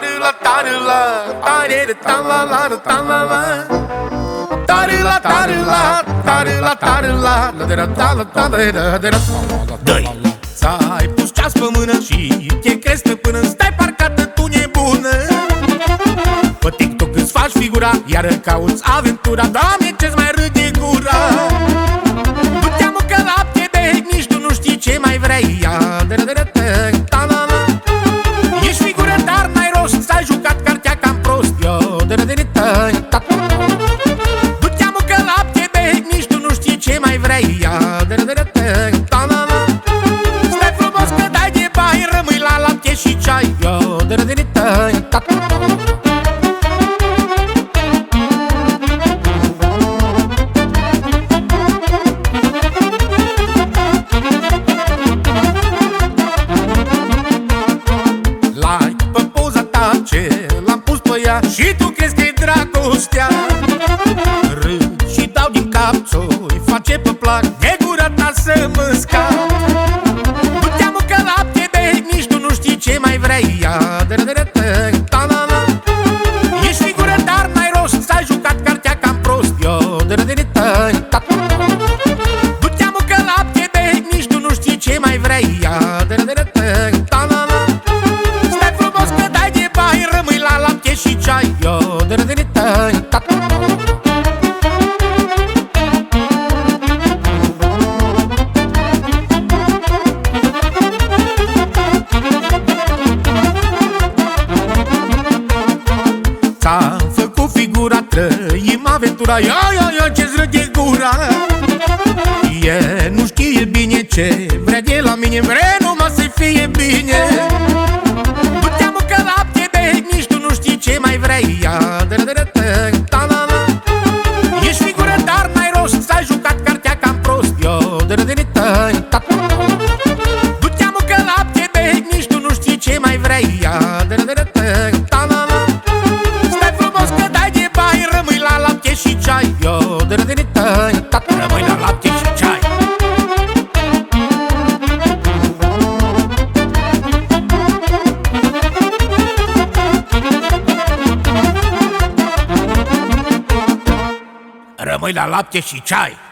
tarila, tarila, tarere, talala, talala. Tarila, tarila, tarila, tarila, tarila, tarila. Dă-i! Ți-ai pus ceas pe mână și te crezi pe până stai parcată tu nebună. Pe TikTok îți faci figura, iar cauți aventura. Doamne, ce-ți mai râde gura. Du-te amucă lapte, bei, nici tu nu știi ce mai vrei. Ești figură, dar n-ai rost, s-ai jucat cartea cam prost. Du-te amucă lapte, bei, nici tu nu știi ce mai vrei. Stai frumos că dai de bani, rămâi la lapte și ceai. Like pe poza ta ce l-am pus pe ea și tu crezi că-i dragostea. Râd și dau din cap ți-o-i face pe plac de gura ta să mă scap. Du-te amucă lapte, bei, nici tu nu știi ce mai vrei. Ești figură, dar n-ai rost, s-ai jucat cartea cam prost. Du-te amucă lapte, bei, nici tu nu știi ce mai vrei. Stai frumos că dai de bani, rămâi la lapte și ceai. Ți-am făcut figura, trăim aventura. Ia, ia, ia, ce-ți râde gura. E, nu știe bine ce vrea de la mine, vrea numai să fie bine. Du-te amucă lapte, bei, nici tu nu știi ce mai vrei. Ești figură, dar n-ai rost, s-ai jucat cartea cam prost. Du-te amucă lapte, bei, nici tu nu știi ce mai vrei. Stai frumos că dai de bani, rămâi la lapte și ceai. Rămâi la lapte și ceai. Rămâi la lapte și ceai.